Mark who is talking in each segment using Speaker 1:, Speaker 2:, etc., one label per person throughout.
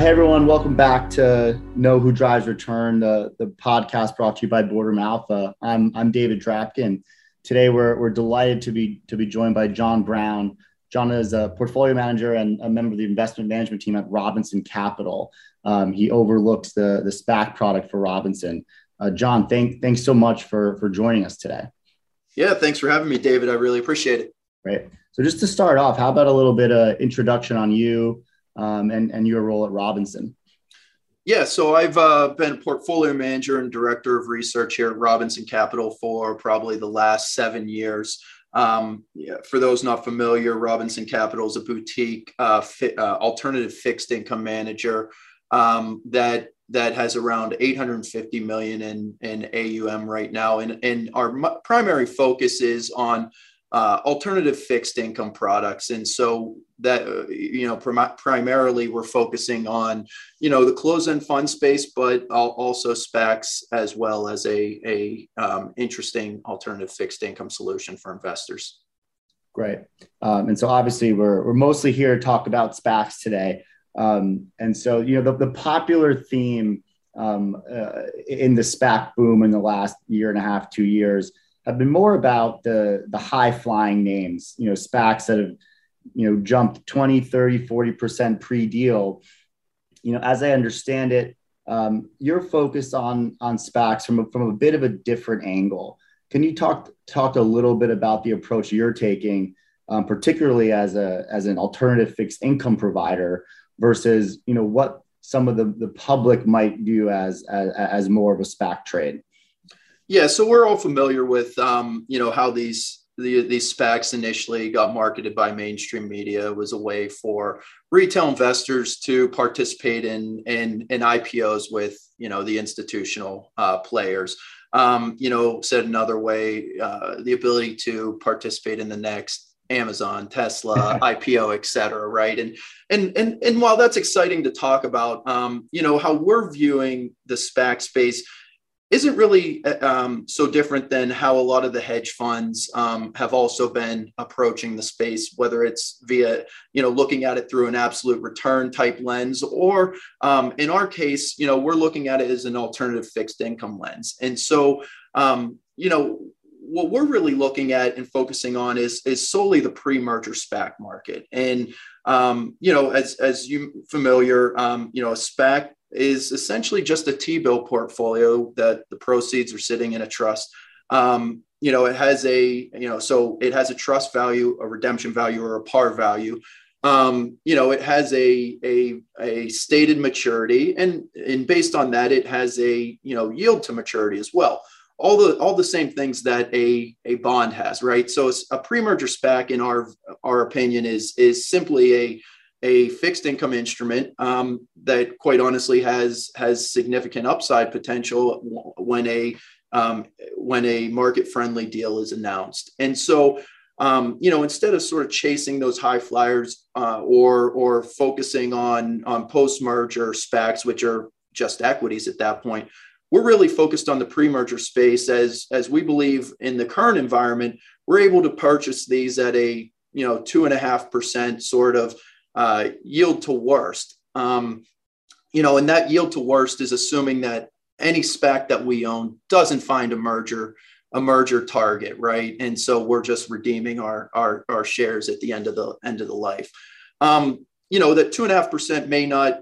Speaker 1: Hey everyone, welcome back to Know Who Drives Return, the podcast brought to you by Boardroom Alpha. I'm David Drapkin. Today we're delighted to be joined by John Brown. John is a portfolio manager and a member of the investment management team at Robinson Capital. He overlooks the SPAC product for Robinson. John, thanks so much for joining us today.
Speaker 2: Yeah, thanks for having me, David. I really appreciate it.
Speaker 1: Great. So just to start off, how about a little bit of introduction on you and your role at Robinson?
Speaker 2: Yeah, so I've been a portfolio manager and director of research here at Robinson Capital for probably the last 7 years. For those not familiar, Robinson Capital is a boutique alternative fixed income manager that has around 850 million in AUM right now, and our primary focus is on alternative fixed income products. And so that, primarily we're focusing on, the closed-end fund space, but also SPACs as well as a interesting alternative fixed income solution for investors.
Speaker 1: Great. And so obviously we're mostly here to talk about SPACs today. And so, the popular theme in the SPAC boom in the last year and a half, 2 years, have been more about the high flying names, SPACs that have, jumped 20, 30, 40% pre-deal. As I understand it, you're focused on SPACs from a bit of a different angle. Can you talk a little bit about the approach you're taking, particularly as an alternative fixed income provider versus, what some of the public might view as more of a SPAC trade?
Speaker 2: Yeah, so we're all familiar with, how these SPACs initially got marketed by mainstream media. It was a way for retail investors to participate in IPOs with, the institutional players. Said another way, the ability to participate in the next Amazon, Tesla, IPO, et cetera, right? And while that's exciting to talk about, how we're viewing the SPAC space isn't really so different than how a lot of the hedge funds have also been approaching the space, whether it's via, looking at it through an absolute return type lens, or in our case, we're looking at it as an alternative fixed income lens. And so, what we're really looking at and focusing on is solely the pre-merger SPAC market. And, as you familiar, a SPAC is essentially just a T-bill portfolio that the proceeds are sitting in a trust. It has it has a trust value, a redemption value, or a par value. It has a stated maturity, and based on that, it has a yield to maturity as well. All the same things that a bond has, right? So it's a pre-merger SPAC, in our opinion, is simply a fixed income instrument that, quite honestly, has significant upside potential when a market friendly deal is announced. And so, instead of sort of chasing those high flyers or focusing on post merger SPACs, which are just equities at that point, we're really focused on the pre-merger space, as we believe in the current environment, we're able to purchase these at a 2.5% sort of yield to worst. And that yield to worst is assuming that any SPAC that we own doesn't find a merger target, right? And so we're just redeeming our shares at the end of the life. That 2.5% may not,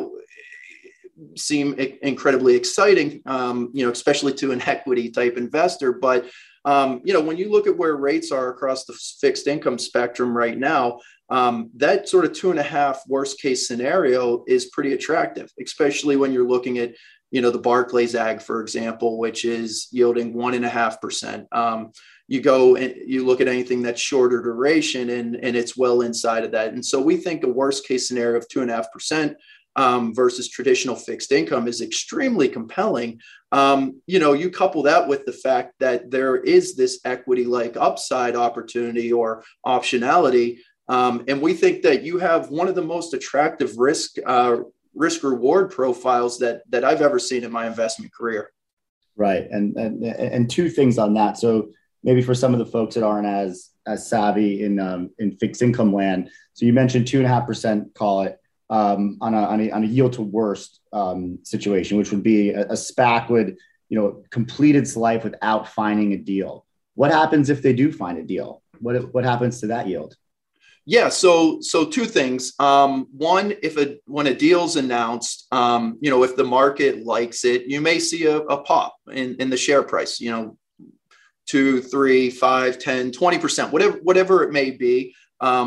Speaker 2: seem incredibly exciting, especially to an equity type investor. But, when you look at where rates are across the fixed income spectrum right now, that sort of 2.5 worst case scenario is pretty attractive, especially when you're looking at, the Barclays Agg, for example, which is yielding 1.5%. You go and you look at anything that's shorter duration and it's well inside of that. And so we think a worst case scenario of 2.5%, versus traditional fixed income is extremely compelling. You couple that with the fact that there is this equity-like upside opportunity or optionality. And we think that you have one of the most attractive risk reward profiles that I've ever seen in my investment career.
Speaker 1: Right. And two things on that. So maybe for some of the folks that aren't as savvy in fixed income land. So you mentioned 2.5%, call it. on a yield to worst situation, which would be a SPAC would, complete its life without finding a deal. What happens if they do find a deal? What happens to that yield?
Speaker 2: Yeah, so two things. One, when a deal's announced, if the market likes it, you may see a pop in the share price. 2, 3, 5, 10, 20%, whatever it may be.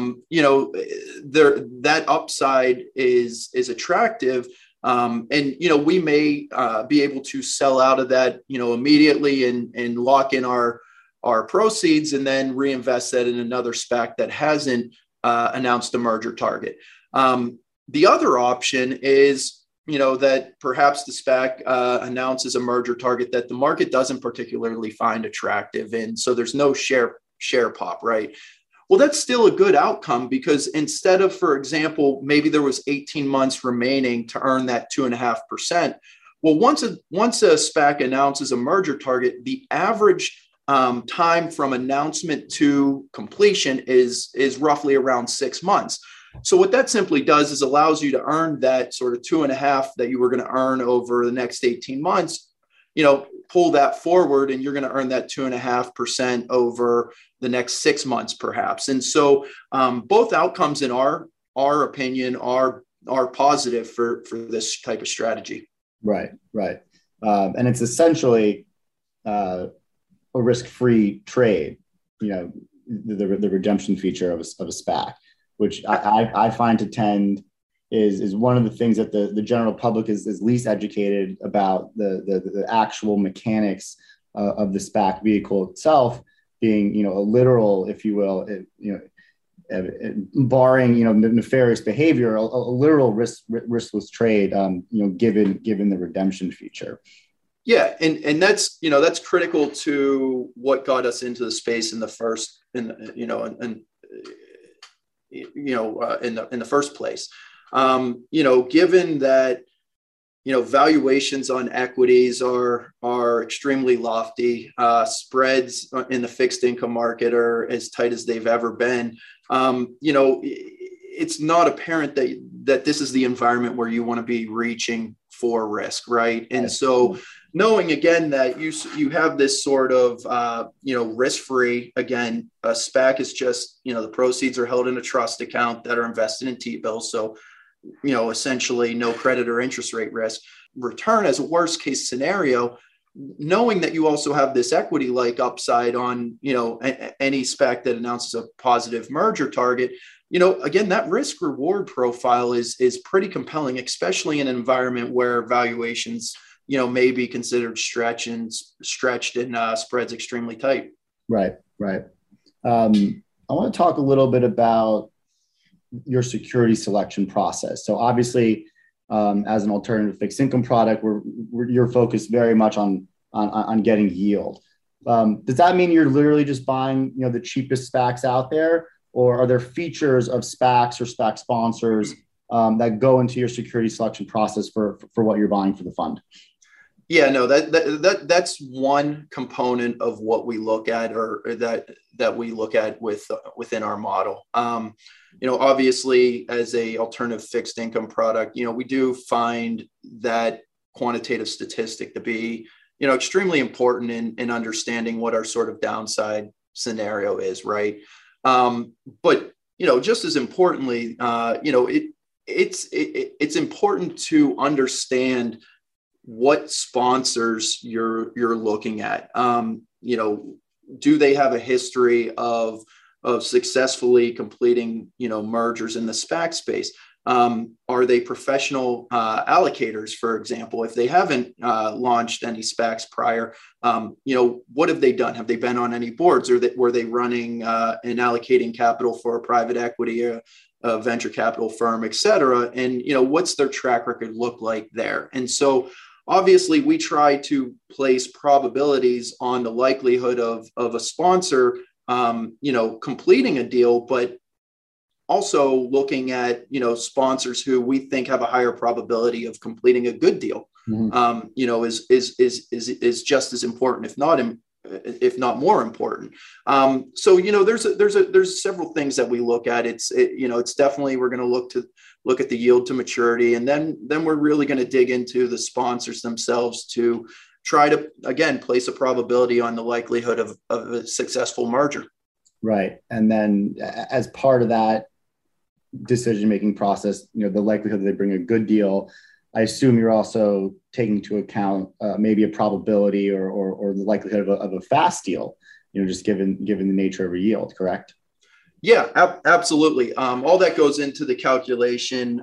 Speaker 2: That upside is attractive. We may be able to sell out of that, immediately and lock in our proceeds and then reinvest that in another SPAC that hasn't announced a merger target. The other option is, that perhaps the SPAC announces a merger target that the market doesn't particularly find attractive. And so there's no share pop, right? Well, that's still a good outcome because instead of, for example, maybe there was 18 months remaining to earn that 2.5%. Well, once a SPAC announces a merger target, the average time from announcement to completion is roughly around 6 months. So what that simply does is allows you to earn that sort of 2.5 that you were going to earn over the next 18 months, pull that forward and you're going to earn that 2.5% over the next 6 months, perhaps. And so both outcomes in our opinion are positive for this type of strategy. Right.
Speaker 1: And it's essentially a risk-free trade, the redemption feature of a SPAC, which I find to tend is one of the things that the general public is least educated about, the actual mechanics of the SPAC vehicle itself being, a literal, if you will, barring, nefarious behavior, a literal riskless trade, given the redemption feature.
Speaker 2: Yeah, and that's critical to what got us into the space in the first in the first place. Given that valuations on equities are extremely lofty, spreads in the fixed income market are as tight as they've ever been. It's not apparent that this is the environment where you want to be reaching for risk, right? And so knowing again that you have this sort of risk-free, again, a SPAC is just, the proceeds are held in a trust account that are invested in T-bills. So, essentially no credit or interest rate risk. Return as a worst case scenario, knowing that you also have this equity-like upside on, any SPAC that announces a positive merger target, again, that risk reward profile is pretty compelling, especially in an environment where valuations, may be considered stretched and spreads extremely tight.
Speaker 1: Right. I want to talk a little bit about your security selection process. So obviously, as an alternative fixed income product, you're focused very much on getting yield. Does that mean you're literally just buying, the cheapest SPACs out there, or are there features of SPACs or SPAC sponsors that go into your security selection process for what you're buying for the fund?
Speaker 2: Yeah, no, that's one component of what we look at, or that we look at within our model. Obviously, as a alternative fixed income product, we do find that quantitative statistic to be, extremely important in understanding what our sort of downside scenario is, right? But just as importantly, it's important to understand what sponsors you're looking at. Do they have a history of successfully completing, mergers in the SPAC space? Are they professional allocators, for example? If they haven't launched any SPACs prior, what have they done? Have they been on any boards, or were they running and allocating capital for a private equity or a venture capital firm, et cetera? And, what's their track record look like there? And so obviously we try to place probabilities on the likelihood of a sponsor, completing a deal, but also looking at, sponsors who we think have a higher probability of completing a good deal, is just as important, if not more important. So, there's several things that we look at. It's definitely, we're going to look at the yield to maturity, and then we're really going to dig into the sponsors themselves to try to, again, place a probability on the likelihood of a successful merger.
Speaker 1: Right. And then as part of that decision-making process, the likelihood that they bring a good deal, I assume you're also taking into account maybe a probability or the likelihood of a fast deal, just given the nature of a yield, correct?
Speaker 2: Yeah, absolutely. All that goes into the calculation.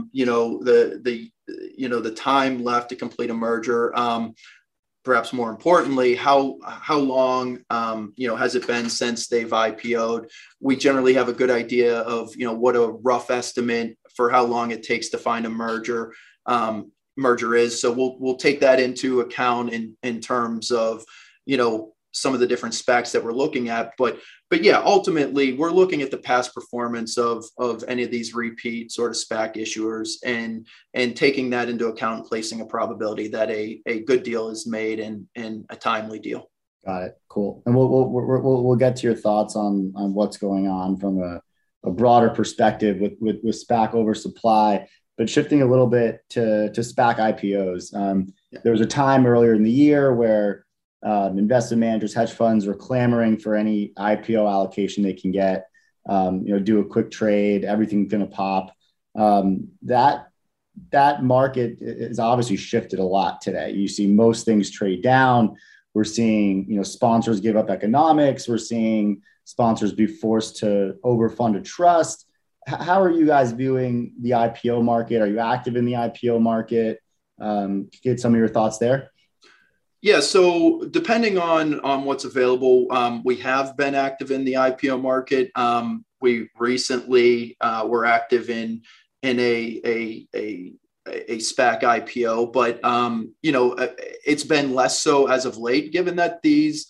Speaker 2: The time left to complete a merger. Perhaps more importantly, how long has it been since they've IPO'd? We generally have a good idea of what a rough estimate for how long it takes to find a merger is. So we'll take that into account in terms of some of the different specs that we're looking at. But yeah, ultimately, we're looking at the past performance of any of these repeat sort of SPAC issuers and taking that into account and placing a probability that a good deal is made and a timely deal.
Speaker 1: Got it. Cool. And we'll get to your thoughts on what's going on from a broader perspective with SPAC oversupply. But shifting a little bit to SPAC IPOs, there was a time earlier in the year where investment managers, hedge funds were clamoring for any IPO allocation they can get, do a quick trade, everything's going to pop. That market is obviously shifted a lot today. You see most things trade down. We're seeing, sponsors give up economics. We're seeing sponsors be forced to overfund a trust. How are you guys viewing the IPO market? Are you active in the IPO market? Get some of your thoughts there.
Speaker 2: Yeah, so depending on what's available, we have been active in the IPO market. We recently were active in a SPAC IPO, but it's been less so as of late, given that these,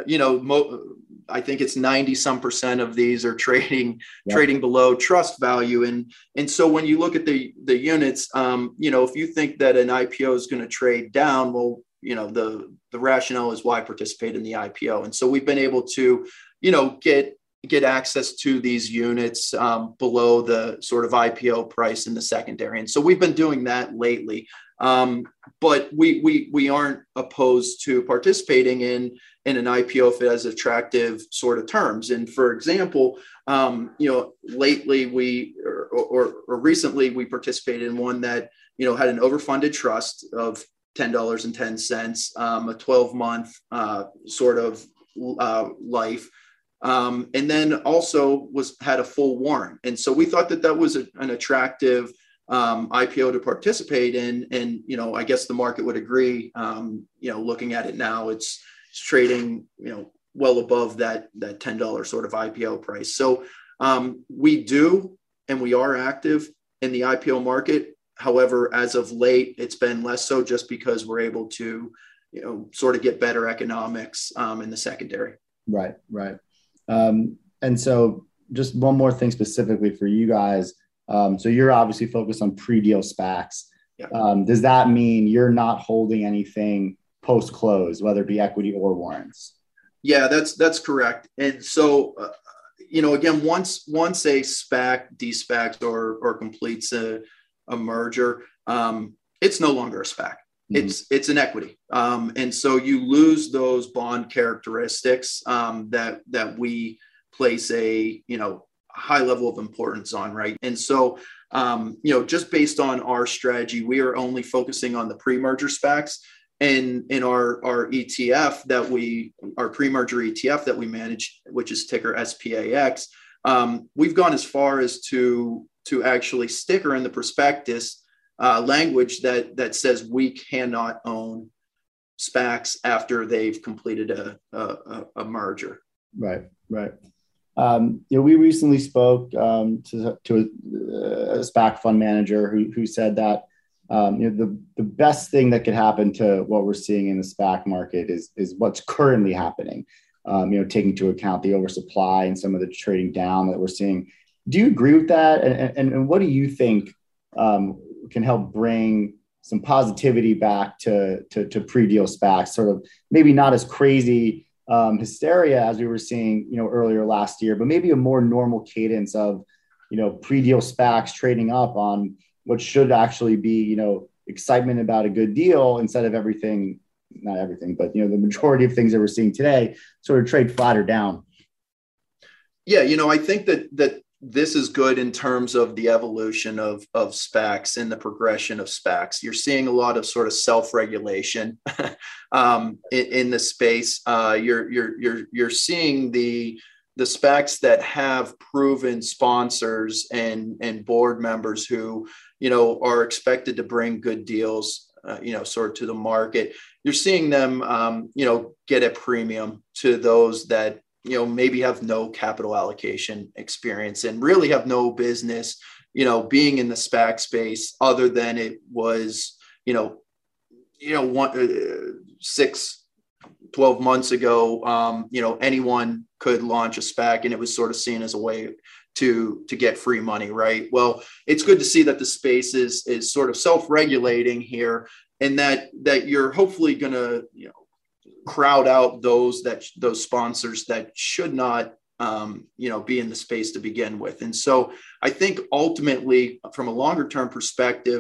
Speaker 2: I think it's 90% of these are trading below trust value, and so when you look at the units, if you think that an IPO is going to trade down, well, the rationale is why participate in the IPO. And so we've been able to, get access to these units below the sort of IPO price in the secondary. And so we've been doing that lately. But we aren't opposed to participating in an IPO if it has attractive sort of terms. And for example, lately or recently we participated in one that, had an overfunded trust of $10.10, a 12-month sort of life, and then also had a full warrant. And so we thought that was an attractive IPO to participate in. And I guess the market would agree. Looking at it now, it's trading well above that $10 sort of IPO price. So we are active in the IPO market. However, as of late, it's been less so just because we're able to, sort of get better economics in the secondary.
Speaker 1: Right. And so just one more thing specifically for you guys. So you're obviously focused on pre-deal SPACs.
Speaker 2: Yeah.
Speaker 1: Does that mean you're not holding anything post-close, whether it be equity or warrants?
Speaker 2: Yeah, that's correct. And so, again, once a SPAC de-SPACs or completes a merger, it's no longer a SPAC. Mm-hmm. It's an equity. And so you lose those bond characteristics that we place a high level of importance on, right? And so just based on our strategy, we are only focusing on the pre-merger SPACs. And in our ETF our pre-merger ETF that we manage, which is ticker SPAX, we've gone as far as to actually sticker in the prospectus language that says we cannot own SPACs after they've completed a merger.
Speaker 1: Right. We recently spoke to a SPAC fund manager who said that the best thing that could happen to what we're seeing in the SPAC market is what's currently happening. Taking into account the oversupply and some of the trading down that we're seeing. Do you agree with that? And what do you think can help bring some positivity back to pre-deal SPACs? Sort of maybe not as crazy hysteria as we were seeing, earlier last year, but maybe a more normal cadence of pre-deal SPACs trading up on what should actually be, excitement about a good deal instead of everything, not everything, but, the majority of things that we're seeing today sort of trade flat or down.
Speaker 2: Yeah, I think that this is good in terms of the evolution of SPACs and the progression of SPACs. You're seeing a lot of sort of self-regulation in the space. You're seeing the SPACs that have proven sponsors and board members who are expected to bring good deals sort of to the market. You're seeing them get a premium to those that maybe have no capital allocation experience and really have no business, being in the SPAC space other than it was, 12 months ago, anyone could launch a SPAC and it was sort of seen as a way to get free money, right? Well, it's good to see that the space is sort of self-regulating here, and that you're hopefully going to, crowd out those sponsors that should not be in the space to begin with. And so I think ultimately from a longer term perspective,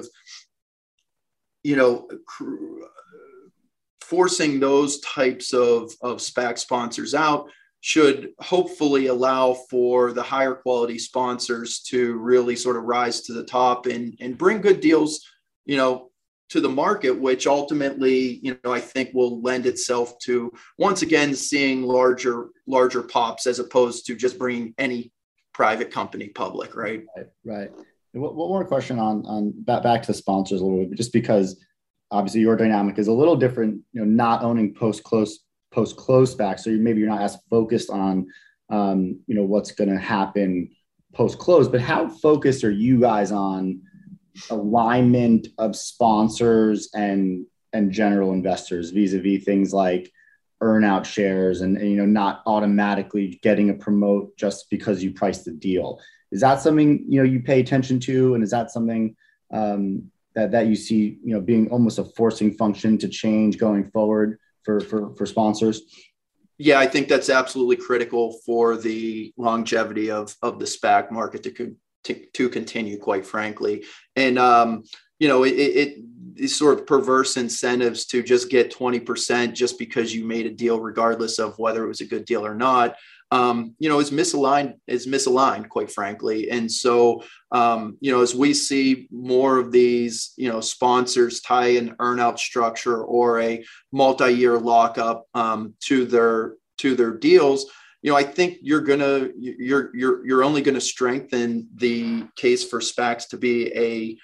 Speaker 2: forcing those types of SPAC sponsors out should hopefully allow for the higher quality sponsors to really sort of rise to the top and bring good deals, to the market, which ultimately, I think will lend itself to, once again, seeing larger pops as opposed to just bringing any private company public, right?
Speaker 1: Right. One more question on back to the sponsors a little bit, just because obviously your dynamic is a little different, not owning post-close SPACs. So maybe you're not as focused on, what's going to happen post-close, but how focused are you guys on alignment of sponsors and general investors vis-a-vis things like earnout shares and not automatically getting a promote just because you priced the deal? Is that something you pay attention to, and is that something that you see being almost a forcing function to change going forward for sponsors?
Speaker 2: Yeah, I think that's absolutely critical for the longevity of the SPAC market to continue, quite frankly. And, it is sort of perverse incentives to just get 20% just because you made a deal, regardless of whether it was a good deal or not, is misaligned, quite frankly. And so, as we see more of these, sponsors tie an earnout structure or a multi-year lockup to their deals, I think you're only going to strengthen the case for SPACs to be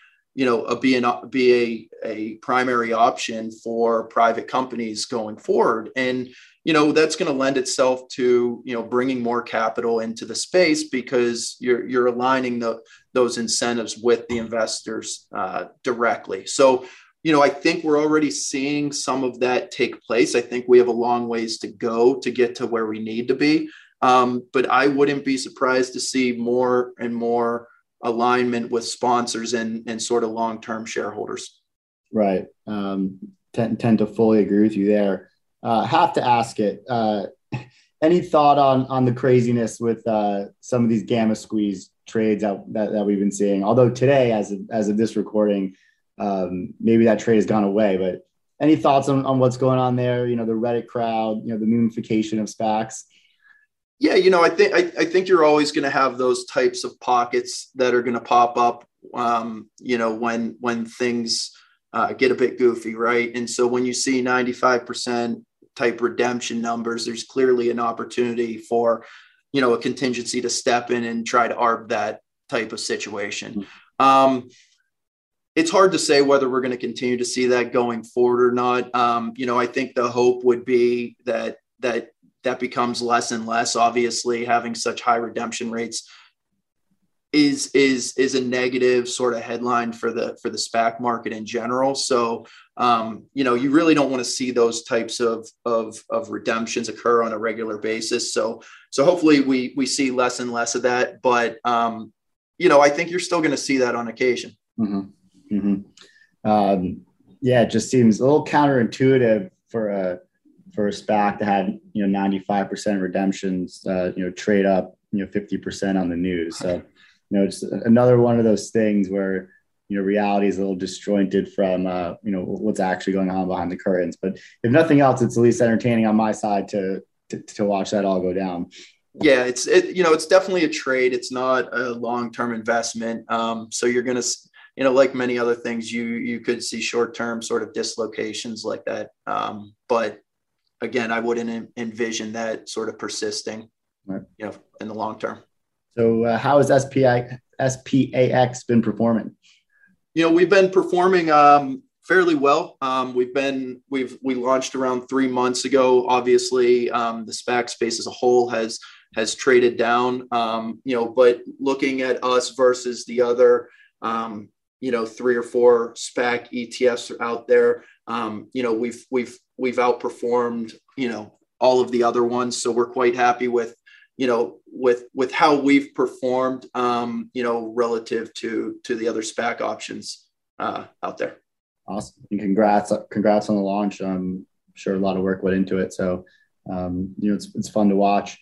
Speaker 2: a primary option for private companies going forward. And, that's going to lend itself to, bringing more capital into the space because you're aligning those incentives with the investors directly. So, I think we're already seeing some of that take place. I think we have a long ways to go to get to where we need to be. But I wouldn't be surprised to see more and more alignment with sponsors and sort of long-term shareholders.
Speaker 1: Right. Tend to fully agree with you there. Have to ask it. Any thought on the craziness with some of these gamma squeeze trades that we've been seeing? Although today, as of this recording, maybe that trade has gone away, but any thoughts on what's going on there? The Reddit crowd, the moonification of SPACs.
Speaker 2: Yeah, I think you're always going to have those types of pockets that are going to pop up, when things get a bit goofy, right? And so when you see 95% type redemption numbers, there's clearly an opportunity for, a contingency to step in and try to arb that type of situation. It's hard to say whether we're going to continue to see that going forward or not. I think the hope would be that becomes less and less. Obviously, having such high redemption rates is a negative sort of headline for the SPAC market in general. So, you really don't want to see those types of redemptions occur on a regular basis. So hopefully we see less and less of that. But I think you're still going to see that on occasion.
Speaker 1: Mm-hmm. Mm-hmm. It just seems a little counterintuitive for a SPAC to have 95% redemptions, trade up 50% on the news. So just another one of those things where, reality is a little disjointed from, what's actually going on behind the curtains. But if nothing else, it's at least entertaining on my side to watch that all go down.
Speaker 2: Yeah, it's definitely a trade. It's not a long-term investment. So you're going to, like many other things, you could see short-term sort of dislocations like that. But again, I wouldn't envision that sort of persisting,
Speaker 1: right,
Speaker 2: in the long term.
Speaker 1: So how has SPAX been performing?
Speaker 2: We've been performing fairly well. We launched around 3 months ago. Obviously, the SPAC space as a whole has traded down. But looking at us versus the other, 3 or 4 SPAC ETFs out there, we've outperformed, all of the other ones. So we're quite happy with how we've performed, relative to the other SPAC options out there.
Speaker 1: Awesome. And congrats on the launch. I'm sure a lot of work went into it. So, it's fun to watch.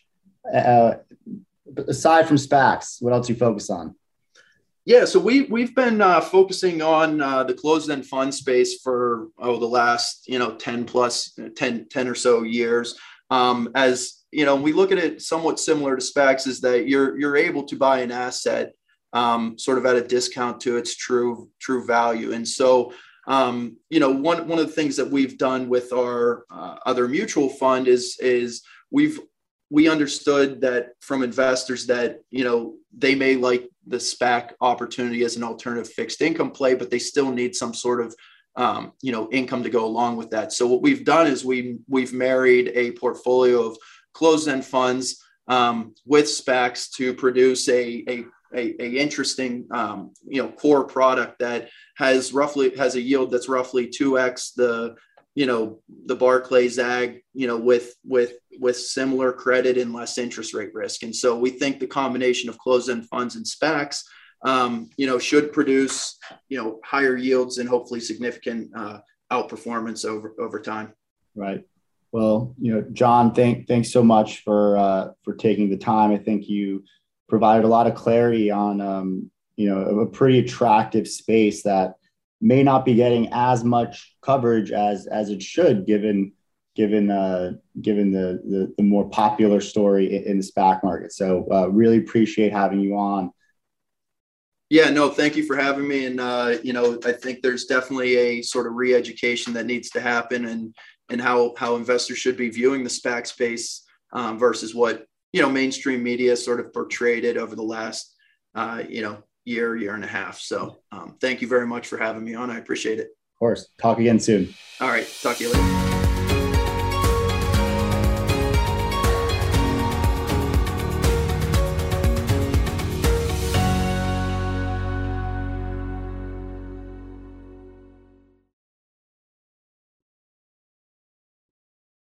Speaker 1: Aside from SPACs, what else do you focus on?
Speaker 2: Yeah, so we've been focusing on the closed-end fund space for the last 10 or so years. As we look at it somewhat similar to SPACs, is that you're able to buy an asset sort of at a discount to its true value. And so one of the things that we've done with our other mutual fund is we understood that from investors that, they may like the SPAC opportunity as an alternative fixed income play, but they still need some sort of, income to go along with that. So what we've done is we've married a portfolio of closed-end funds with SPACs to produce a interesting, core product that has a yield that's roughly 2x the Barclays Agg, with similar credit and less interest rate risk. And so we think the combination of closed-end funds and SPACs, should produce, higher yields and hopefully significant outperformance over time.
Speaker 1: Right. Well, John, thanks so much for taking the time. I think you provided a lot of clarity on, a pretty attractive space that may not be getting as much coverage as it should, given the more popular story in the SPAC market. So really appreciate having you on.
Speaker 2: Yeah, no, thank you for having me. And, I think there's definitely a sort of re-education that needs to happen and how investors should be viewing the SPAC space versus what, mainstream media sort of portrayed it over the last, year and a half. So thank you very much for having me on. I appreciate it.
Speaker 1: Of course. Talk again soon.
Speaker 2: All right. Talk to you later.